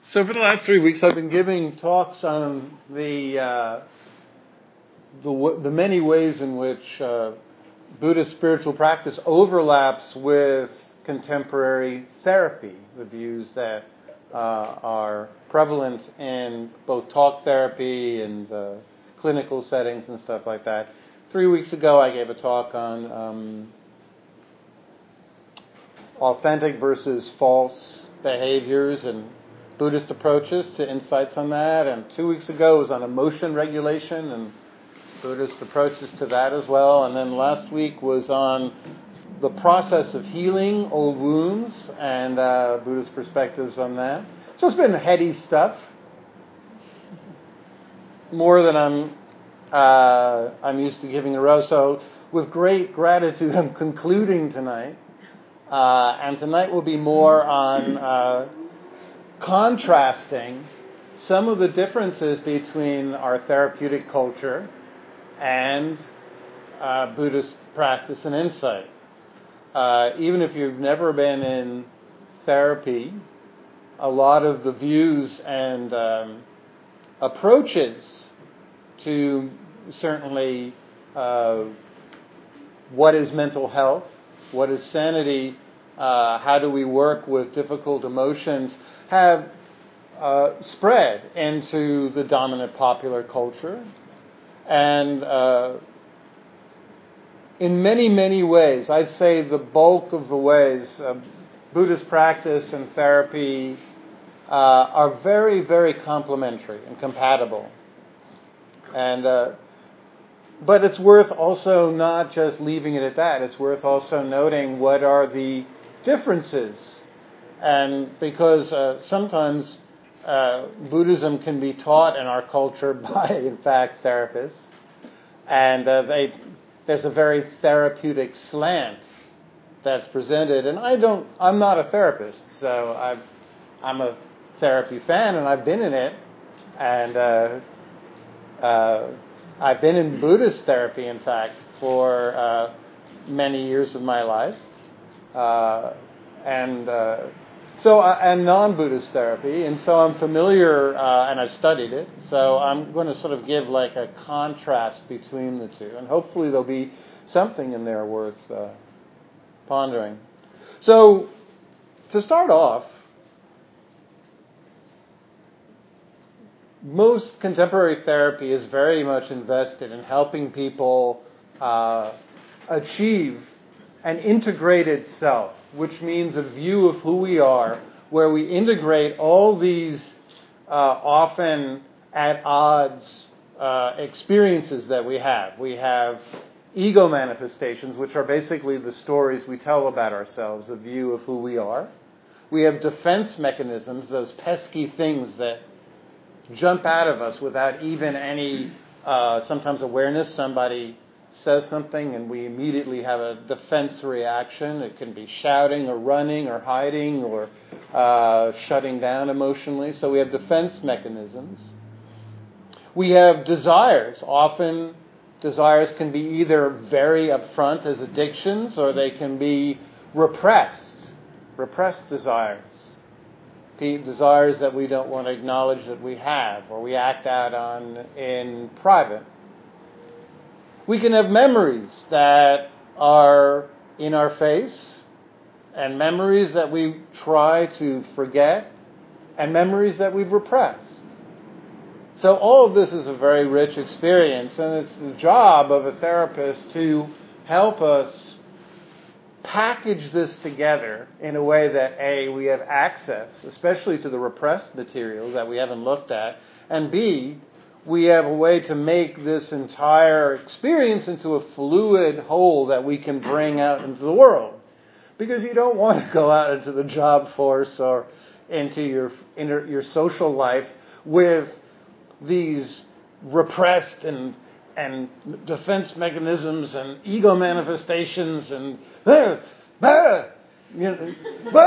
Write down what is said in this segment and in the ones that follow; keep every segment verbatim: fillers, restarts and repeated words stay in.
So for the last three weeks, I've been giving talks on the uh, the, the many ways in which uh, Buddhist spiritual practice overlaps with contemporary therapy, the views that uh, are prevalent in both talk therapy and uh, clinical settings and stuff like that. Three weeks ago, I gave a talk on um, authentic versus false behaviors and Buddhist approaches to insights on that. And two weeks ago was on emotion regulation and Buddhist approaches to that as well. And then last week was on the process of healing old wounds and uh, Buddhist perspectives on that. So it's been heady stuff. More than I'm uh, I'm used to giving a row. So with great gratitude, I'm concluding tonight. Uh, and tonight will be more on uh, contrasting some of the differences between our therapeutic culture and uh, Buddhist practice and insight. Uh, even if you've never been in therapy, a lot of the views and um, approaches to certainly uh, what is mental health, what is sanity, uh, how do we work with difficult emotions, have uh, spread into the dominant popular culture. And uh, in many, many ways, I'd say the bulk of the ways, uh, Buddhist practice and therapy uh, are very, very complementary and compatible. And uh, but it's worth also not just leaving it at that. It's worth also noting what are the differences. And because uh, sometimes uh, Buddhism can be taught in our culture by, in fact, therapists. And uh, they, there's a very therapeutic slant that's presented. And I don't, I'm not a therapist, so I've, I'm a therapy fan, and I've been in it. And uh, uh, I've been in Buddhist therapy, in fact, for uh, many years of my life. Uh, and uh, so, uh, and non-Buddhist therapy, and so I'm familiar, uh, and I've studied it. So I'm going to sort of give like a contrast between the two, and hopefully there'll be something in there worth uh, pondering. So, to start off, most contemporary therapy is very much invested in helping people uh, achieve an integrated self, which means a view of who we are, where we integrate all these uh, often at odds uh, experiences that we have. We have ego manifestations, which are basically the stories we tell about ourselves, the view of who we are. We have defense mechanisms, those pesky things that jump out of us without even any, uh, sometimes awareness. Somebody says something and we immediately have a defense reaction. It can be shouting or running or hiding or uh, shutting down emotionally. So we have defense mechanisms. We have desires. Often desires can be either very upfront as addictions, or they can be repressed, repressed desires. Desires that we don't want to acknowledge that we have, or we act out on in private. We can have memories that are in our face, and memories that we try to forget, and memories that we've repressed. So all of this is a very rich experience, and it's the job of a therapist to help us package this together in a way that, A, we have access, especially to the repressed material that we haven't looked at, and B, we have a way to make this entire experience into a fluid whole that we can bring out into the world. Because you don't want to go out into the job force or into your inter, your social life with these repressed and and defense mechanisms and ego manifestations and uh, uh, you know,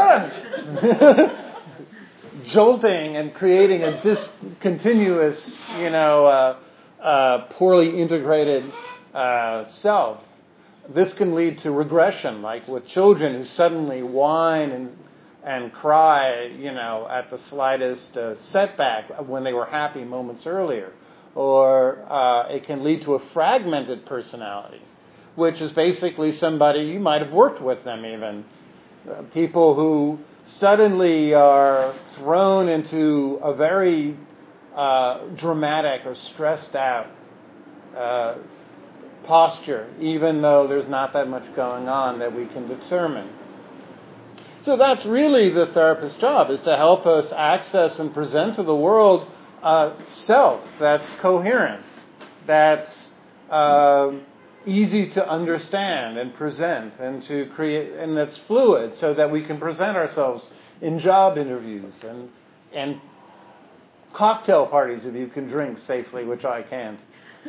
uh, jolting and creating a discontinuous, you know, uh, uh, poorly integrated uh, self. This can lead to regression, like with children who suddenly whine and and cry, you know, at the slightest uh, setback when they were happy moments earlier. Or uh, it can lead to a fragmented personality, which is basically somebody, you might have worked with them even, uh, people who suddenly are thrown into a very uh, dramatic or stressed out uh, posture, even though there's not that much going on that we can determine. So that's really the therapist's job, is to help us access and present to the world uh, self that's coherent, that's uh, easy to understand and present, and to create, and that's fluid, so that we can present ourselves in job interviews and and cocktail parties if you can drink safely, which I can't.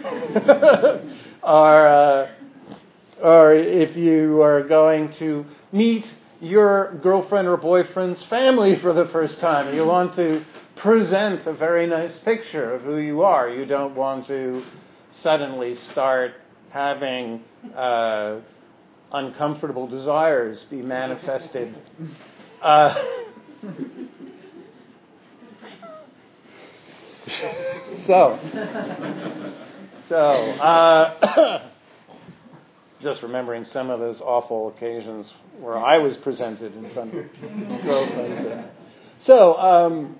or uh, or if you are going to meet your girlfriend or boyfriend's family for the first time, you want to present a very nice picture of who you are. You don't want to suddenly start having uh, uncomfortable desires be manifested. Uh, so, so uh, just remembering some of those awful occasions where I was presented in front of girlfriends. So, um,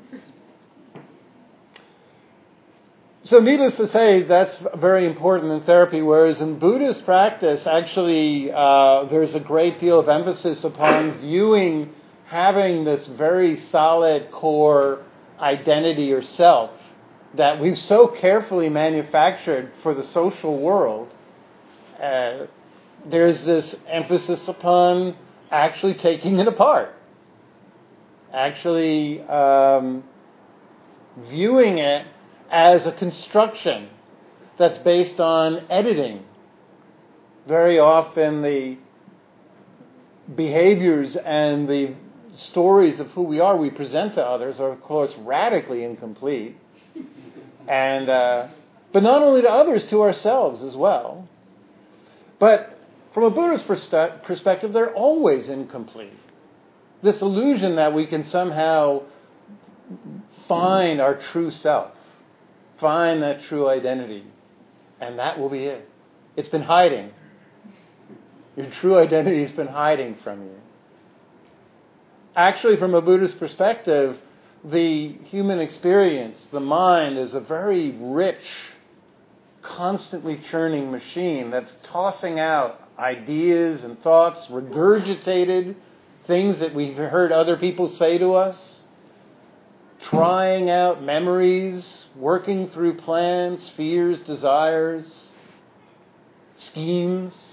so needless to say, that's very important in therapy, whereas in Buddhist practice, actually, uh, there's a great deal of emphasis upon viewing, having this very solid core identity or self that we've so carefully manufactured for the social world. Uh, there's this emphasis upon actually taking it apart, actually um, viewing it as a construction that's based on editing. Very often the behaviors and the stories of who we are we present to others are, of course, radically incomplete. And uh, but not only to others, to ourselves as well. But from a Buddhist perspe- perspective, they're always incomplete. This illusion that we can somehow find our true self, find that true identity, and that will be it. It's been hiding. Your true identity has been hiding from you. Actually, from a Buddhist perspective, the human experience, the mind, is a very rich, constantly churning machine that's tossing out ideas and thoughts, regurgitated things that we've heard other people say to us, trying out memories, working through plans, fears, desires, schemes.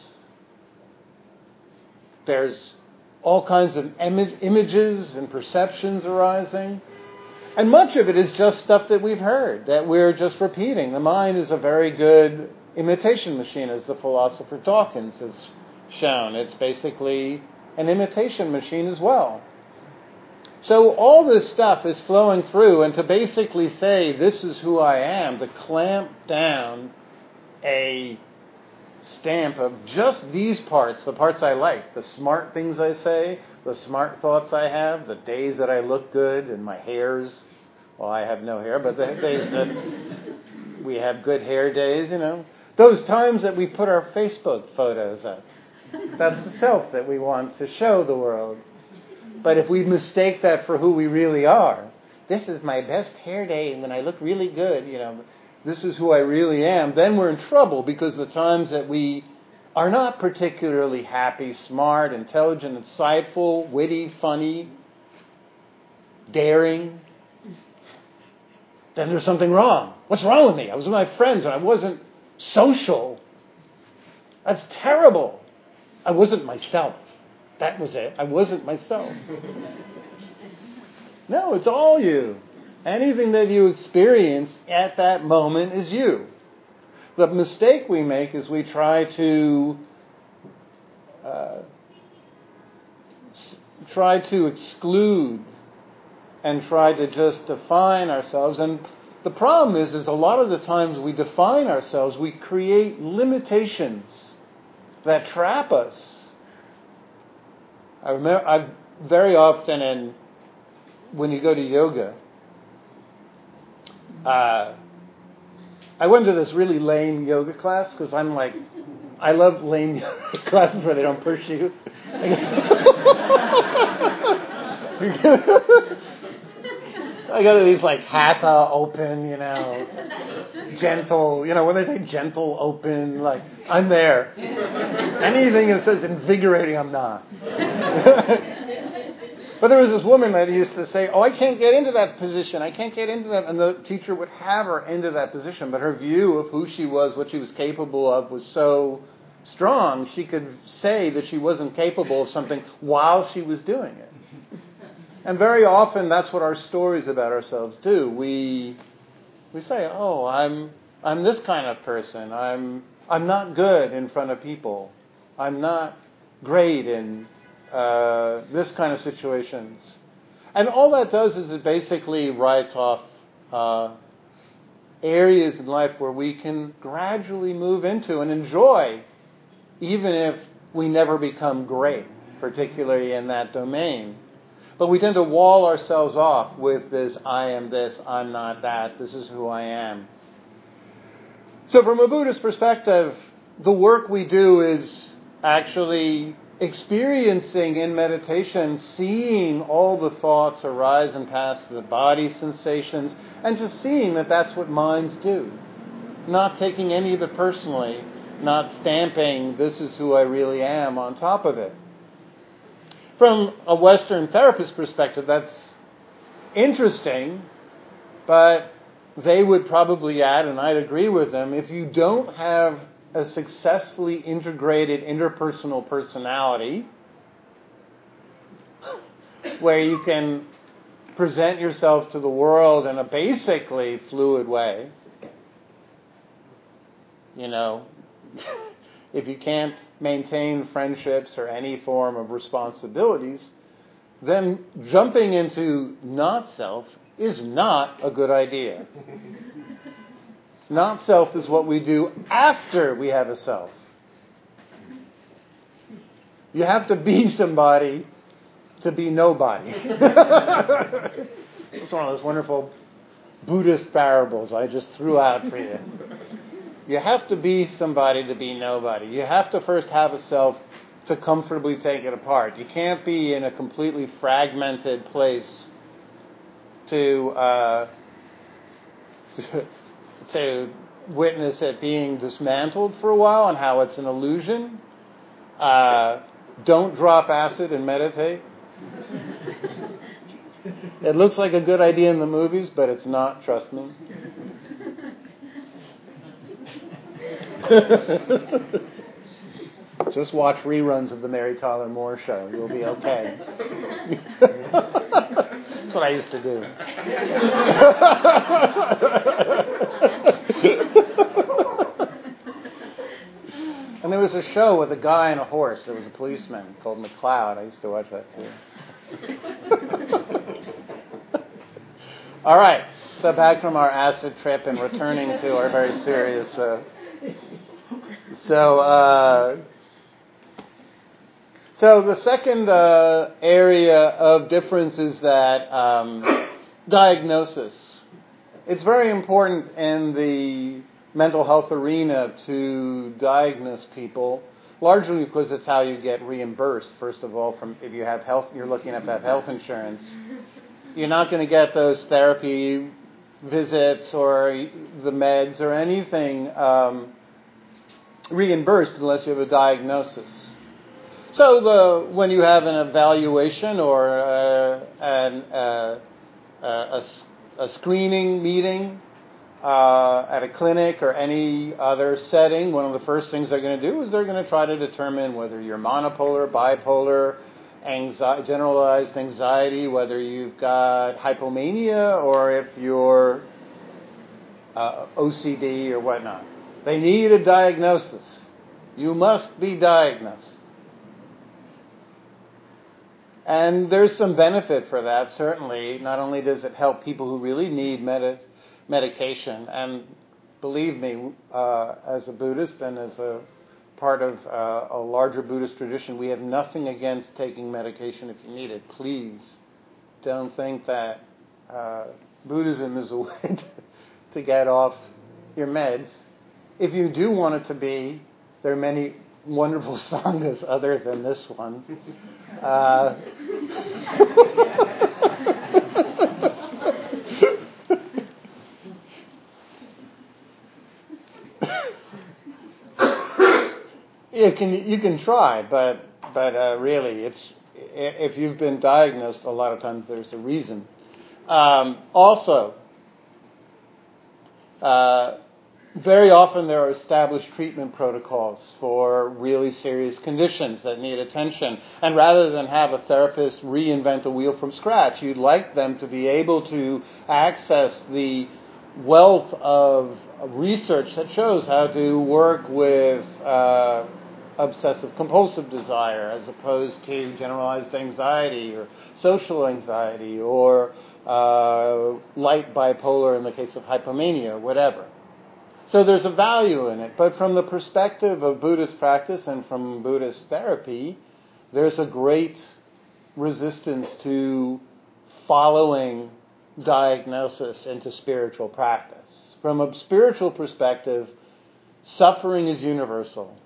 There's all kinds of im- images and perceptions arising. And much of it is just stuff that we've heard, that we're just repeating. The mind is a very good imitation machine, as the philosopher Dawkins has shown. It's basically an imitation machine as well. So all this stuff is flowing through, and to basically say, this is who I am, to clamp down a stamp of just these parts, the parts I like, the smart things I say, the smart thoughts I have, the days that I look good, and my hairs. Well, I have no hair, but the days that we have good hair days, you know. Those times that we put our Facebook photos up. That's the self that we want to show the world. But if we mistake that for who we really are, this is my best hair day when I look really good, you know, this is who I really am, then we're in trouble, because the times that we are not particularly happy, smart, intelligent, insightful, witty, funny, daring, then there's something wrong. What's wrong with me? I was with my friends and I wasn't social. That's terrible. I wasn't myself. That was it. I wasn't myself. No, it's all you. Anything that you experience at that moment is you. The mistake we make is we try to uh, s- try to exclude and try to just define ourselves. And the problem is, is a lot of the times we define ourselves, we create limitations that trap us. I remember, I've very often in when you go to yoga, uh, I went to this really lame yoga class because I'm like, I love lame yoga classes where they don't push you. I go to these like hatha open, you know, gentle, you know, when they say gentle open, like, I'm there. Anything that says invigorating, I'm not. But there was this woman that used to say, oh, I can't get into that position. I can't get into that. And the teacher would have her into that position. But her view of who she was, what she was capable of, was so strong, she could say that she wasn't capable of something while she was doing it. And very often that's what our stories about ourselves do. We we say, oh, I'm I'm this kind of person. I'm I'm not good in front of people. I'm not great in uh, this kind of situations. And all that does is it basically writes off uh, areas in life where we can gradually move into and enjoy, even if we never become great, particularly in that domain. But we tend to wall ourselves off with this, I am this, I'm not that, this is who I am. So from a Buddhist perspective, the work we do is actually experiencing in meditation, seeing all the thoughts arise and pass, the body sensations, and just seeing that that's what minds do. Not taking any of it personally, not stamping, this is who I really am on top of it. From a Western therapist perspective, that's interesting, but they would probably add, and I'd agree with them, if you don't have a successfully integrated interpersonal personality where you can present yourself to the world in a basically fluid way, you know, if you can't maintain friendships or any form of responsibilities, then jumping into not self is not a good idea. Not self is what we do after we have a self. You have to be somebody to be nobody. It's one of those wonderful Buddhist parables I just threw out for you. You have to be somebody to be nobody. You have to first have a self to comfortably take it apart. You can't be in a completely fragmented place to uh, to, to witness it being dismantled for a while and how it's an illusion. Uh, don't drop acid and meditate. It looks like a good idea in the movies, but it's not, trust me. Just watch reruns of the Mary Tyler Moore Show. You'll be okay. That's what I used to do. And there was a show with a guy and a horse. There was a policeman called McCloud. I used to watch that too. All right. So back from our acid trip and returning to our very serious... Uh, so... Uh, So the second uh, area of difference is that um, diagnosis. It's very important in the mental health arena to diagnose people, largely because it's how you get reimbursed. First of all, from if you have health, you're looking at have health insurance. You're not going to get those therapy visits or the meds or anything um, reimbursed unless you have a diagnosis. So the, when you have an evaluation or uh, an, uh, a, a screening meeting uh, at a clinic or any other setting, one of the first things they're going to do is they're going to try to determine whether you're monopolar, bipolar, anxiety, generalized anxiety, whether you've got hypomania or if you're uh, O C D or whatnot. They need a diagnosis. You must be diagnosed. And there's some benefit for that, certainly. Not only does it help people who really need med- medication, and believe me, uh, as a Buddhist and as a part of uh, a larger Buddhist tradition. We have nothing against taking medication if you need it. Please don't think that uh, Buddhism is a way to, to get off your meds. If you do want it to be, there are many wonderful sanghas other than this one. Uh, you can you can try, but but uh, really, it's if you've been diagnosed, a lot of times there's a reason. Um, also, uh, very often there are established treatment protocols for really serious conditions that need attention. And rather than have a therapist reinvent the wheel from scratch, you'd like them to be able to access the wealth of research that shows how to work with uh, obsessive compulsive desire as opposed to generalized anxiety or social anxiety or uh, light bipolar in the case of hypomania, whatever. So there's a value in it. But from the perspective of Buddhist practice and from Buddhist therapy, there's a great resistance to following diagnosis into spiritual practice. From a spiritual perspective, suffering is universal.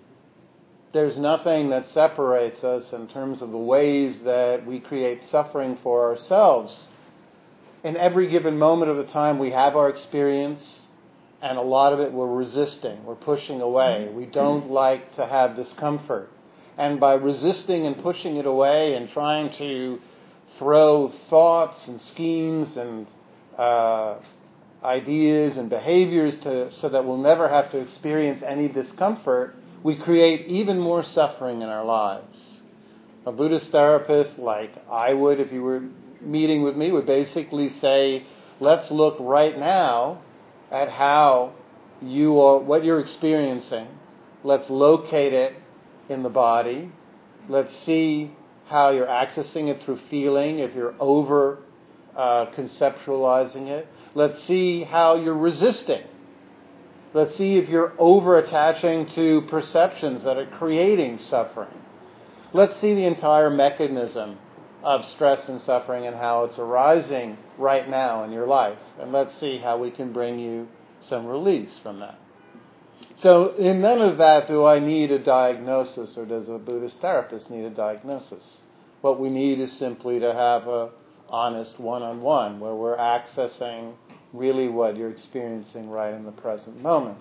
There's nothing that separates us in terms of the ways that we create suffering for ourselves. In every given moment of the time, we have our experience, and a lot of it we're resisting, we're pushing away. We don't like to have discomfort. And by resisting and pushing it away and trying to throw thoughts and schemes and uh, ideas and behaviors to, so that we'll never have to experience any discomfort, we create even more suffering in our lives. A Buddhist therapist, like I would if you were meeting with me, would basically say, let's look right now at how you are, what you're experiencing. Let's locate it in the body. Let's see how you're accessing it through feeling, if you're over uh, conceptualizing it. Let's see how you're resisting. Let's see if you're over attaching to perceptions that are creating suffering. Let's see the entire mechanism of stress and suffering and how it's arising right now in your life. And let's see how we can bring you some release from that. So in none of that do I need a diagnosis, or does a Buddhist therapist need a diagnosis. What we need is simply to have a honest one-on-one where we're accessing really what you're experiencing right in the present moment.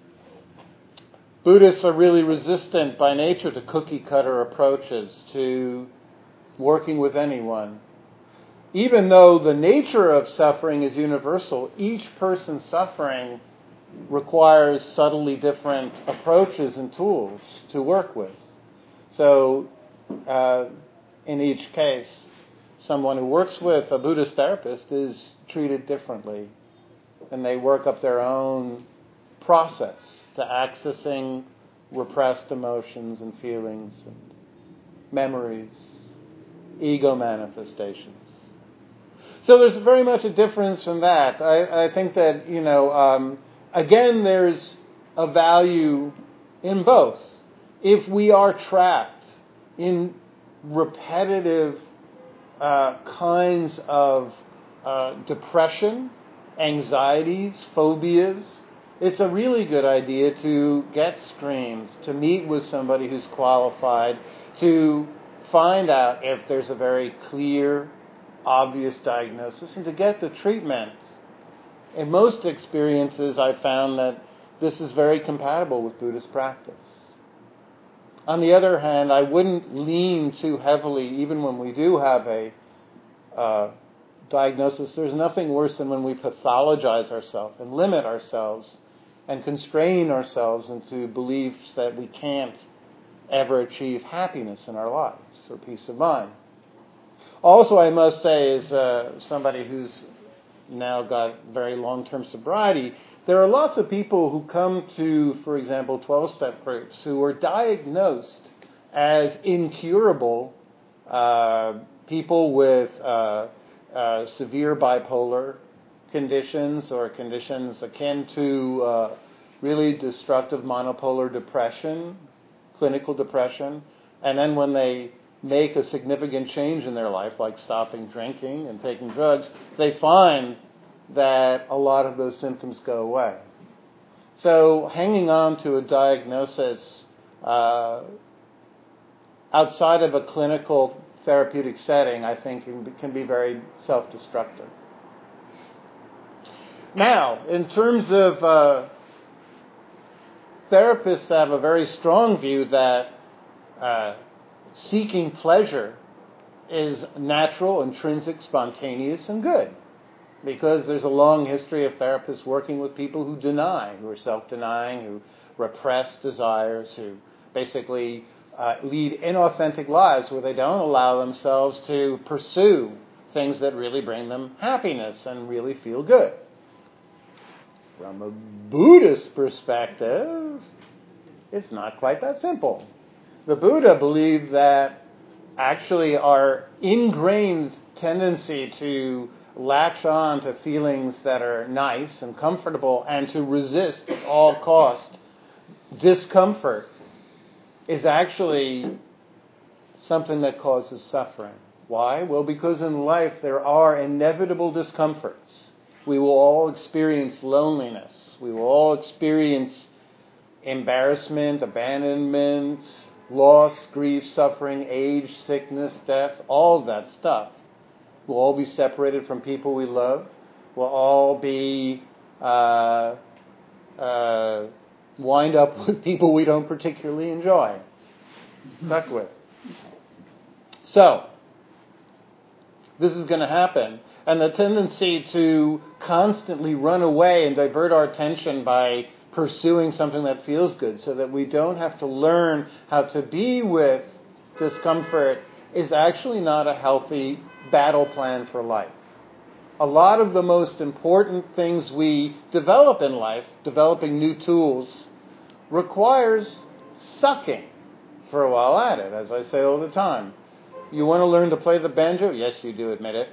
Buddhists are really resistant by nature to cookie-cutter approaches to working with anyone. Even though the nature of suffering is universal, each person's suffering requires subtly different approaches and tools to work with. So, uh, in each case, someone who works with a Buddhist therapist is treated differently, and they work up their own process to accessing repressed emotions and feelings and memories, ego manifestations. So there's very much a difference in that. I, I think that, you know, um, again, there's a value in both. If we are trapped in repetitive uh, kinds of uh, depression, anxieties, phobias, it's a really good idea to get screens, to meet with somebody who's qualified, to find out if there's a very clear, obvious diagnosis, and to get the treatment. In most experiences, I've found that this is very compatible with Buddhist practice. On the other hand, I wouldn't lean too heavily, even when we do have a uh, diagnosis. There's nothing worse than when we pathologize ourselves and limit ourselves and constrain ourselves into beliefs that we can't ever achieve happiness in our lives or peace of mind. Also, I must say, as uh, somebody who's now got very long-term sobriety, there are lots of people who come to, for example, twelve-step groups who are diagnosed as incurable uh, people with uh, uh, severe bipolar conditions or conditions akin to uh, really destructive monopolar depression, clinical depression, and then when they make a significant change in their life, like stopping drinking and taking drugs, they find that a lot of those symptoms go away. So hanging on to a diagnosis uh, outside of a clinical therapeutic setting, I think, can be, can be very self-destructive. Now, in terms of uh, therapists have a very strong view that uh, seeking pleasure is natural, intrinsic, spontaneous, and good. Because there's a long history of therapists working with people who deny, who are self-denying, who repress desires, who basically uh, lead inauthentic lives where they don't allow themselves to pursue things that really bring them happiness and really feel good. From a Buddhist perspective, it's not quite that simple. The Buddha believed that actually our ingrained tendency to latch on to feelings that are nice and comfortable and to resist at all cost discomfort is actually something that causes suffering. Why? Well, because in life there are inevitable discomforts. We will all experience loneliness. We will all experience embarrassment, abandonment, loss, grief, suffering, age, sickness, death, all of that stuff. We'll all be separated from people we love. We'll all be uh, uh, wind up with people we don't particularly enjoy, stuck with. So, this is going to happen. And the tendency to constantly run away and divert our attention by pursuing something that feels good so that we don't have to learn how to be with discomfort is actually not a healthy battle plan for life. A lot of the most important things we develop in life, developing new tools, requires sucking for a while at it, as I say all the time. You want to learn to play the banjo? Yes, you do, admit it.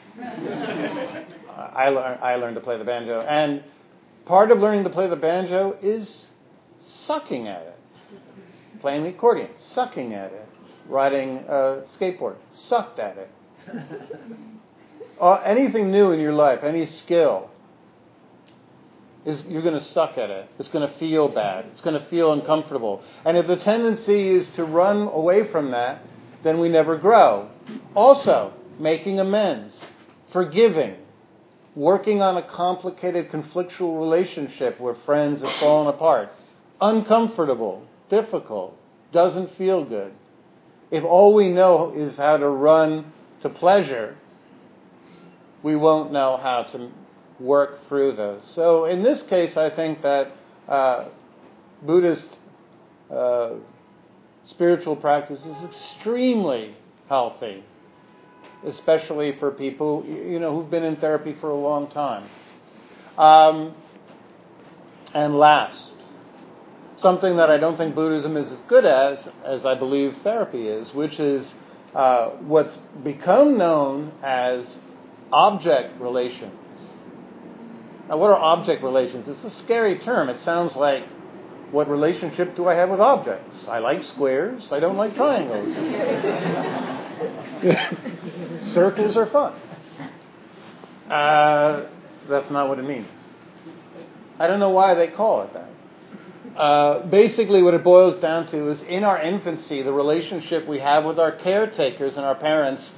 I, lear- I learned to play the banjo. And part of learning to play the banjo is sucking at it. Playing the accordion, sucking at it. Riding a skateboard, sucked at it. Uh, anything new in your life, any skill, is you're going to suck at it. It's going to feel bad. It's going to feel uncomfortable. And if the tendency is to run away from that, then we never grow. Also, making amends, forgiving, working on a complicated conflictual relationship where friends have fallen apart, uncomfortable, difficult, doesn't feel good. If all we know is how to run to pleasure, we won't know how to work through those. So in this case, I think that uh, Buddhist uh, spiritual practice is extremely healthy, especially for people, you know, who've been in therapy for a long time. Um, and last, something that I don't think Buddhism is as good as, as I believe therapy is, which is uh, what's become known as object relations. Now, what are object relations? It's a scary term. It sounds like, what relationship do I have with objects? I like squares. I don't like triangles. Circles are fun. Uh, that's not what it means. I don't know why they call it that. Uh, basically, what it boils down to is in our infancy, the relationship we have with our caretakers and our parents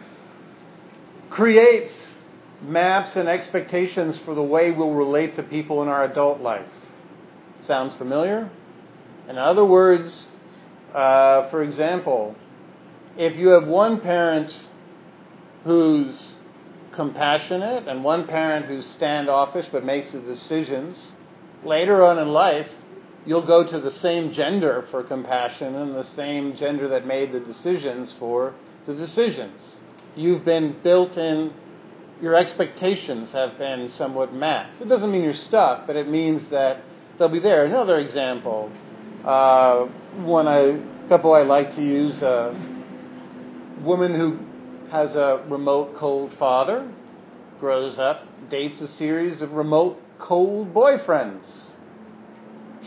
creates maps and expectations for the way we'll relate to people in our adult life. Sounds familiar? In other words, uh, for example, if you have one parent who's compassionate and one parent who's standoffish but makes the decisions, later on in life, you'll go to the same gender for compassion and the same gender that made the decisions for the decisions. You've been built in, your expectations have been somewhat mapped. It doesn't mean you're stuck, but it means that they'll be there. Another example, uh, one I, couple I like to use, a woman who has a remote cold father, grows up, dates a series of remote cold boyfriends.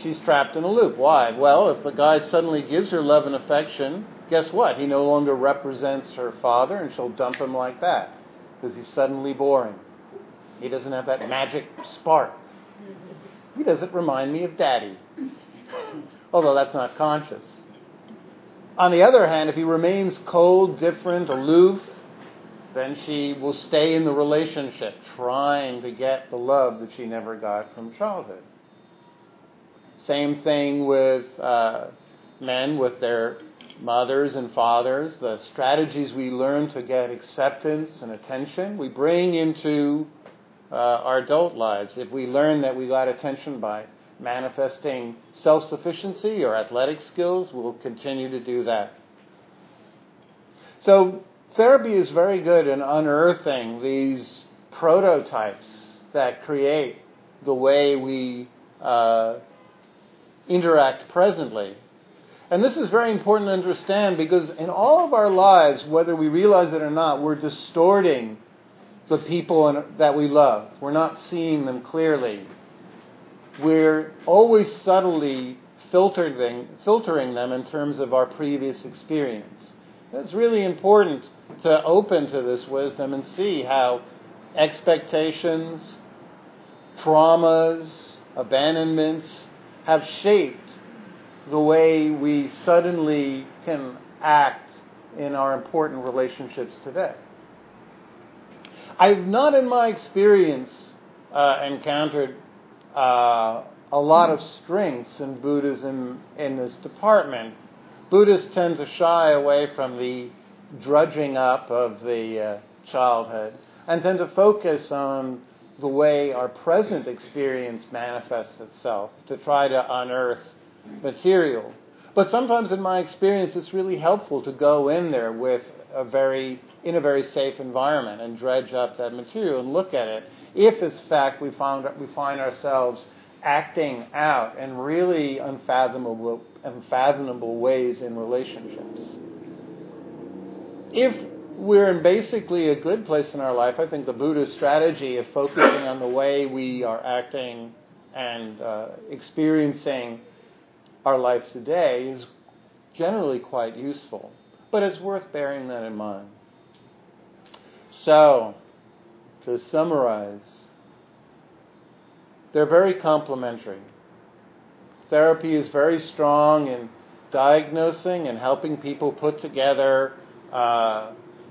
she's trapped in a loop. Why? Well, if the guy suddenly gives her love and affection, guess what? He no longer represents her father, and she'll dump him like that because he's suddenly boring. He doesn't have that magic spark. He doesn't remind me of Daddy, although that's not conscious. On the other hand, if he remains cold, different, aloof, then she will stay in the relationship, trying to get the love that she never got from childhood. Same thing with uh, men with their mothers and fathers. The strategies we learn to get acceptance and attention, we bring into uh, our adult lives. If we learn that we got attention by manifesting self-sufficiency or athletic skills, we'll continue to do that. So therapy is very good in unearthing these prototypes that create the way we uh, interact presently. And this is very important to understand because in all of our lives, whether we realize it or not, we're distorting the people in, that we love. We're not seeing them clearly. We're always subtly filtering, filtering them in terms of our previous experience. It's really important to open to this wisdom and see how expectations, traumas, abandonments have shaped the way we suddenly can act in our important relationships today. I've not in my experience uh, encountered uh, a lot of strengths in Buddhism in this department. Buddhists tend to shy away from the drudging up of the uh, childhood and tend to focus on the way our present experience manifests itself, to try to unearth material. But sometimes in my experience it's really helpful to go in there with a very in a very safe environment and dredge up that material and look at it if in fact we found we find ourselves acting out in really unfathomable unfathomable ways in relationships. If we're in basically a good place in our life, I think the Buddhist strategy of focusing on the way we are acting and uh, experiencing our life today is generally quite useful. But it's worth bearing that in mind. So, to summarize, they're very complementary. Therapy is very strong in diagnosing and helping people put together uh,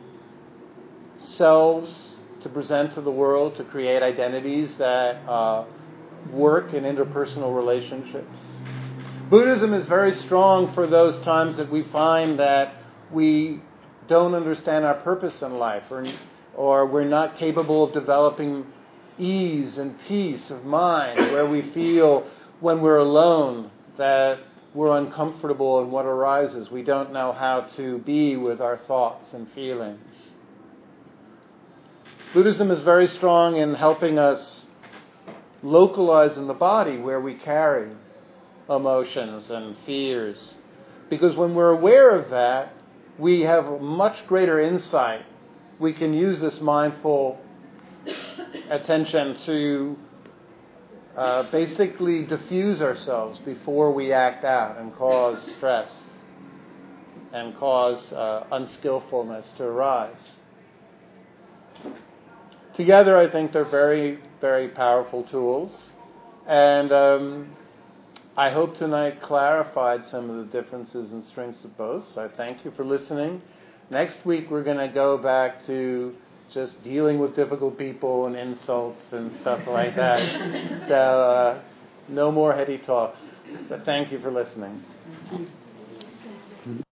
selves to present to the world, to create identities that uh, work in interpersonal relationships. Buddhism is very strong for those times that we find that we don't understand our purpose in life, or, or we're not capable of developing ease and peace of mind, where we feel when we're alone that we're uncomfortable in what arises. We don't know how to be with our thoughts and feelings. Buddhism is very strong in helping us localize in the body where we carry emotions and fears. Because when we're aware of that, we have much greater insight. We can use this mindful attention to uh, basically diffuse ourselves before we act out and cause stress and cause uh, unskillfulness to arise. Together, I think they're very, very powerful tools. And um, I hope tonight clarified some of the differences and strengths of both. So I thank you for listening. Next week, we're going to go back to just dealing with difficult people and insults and stuff like that. So uh, no more heady talks. But thank you for listening.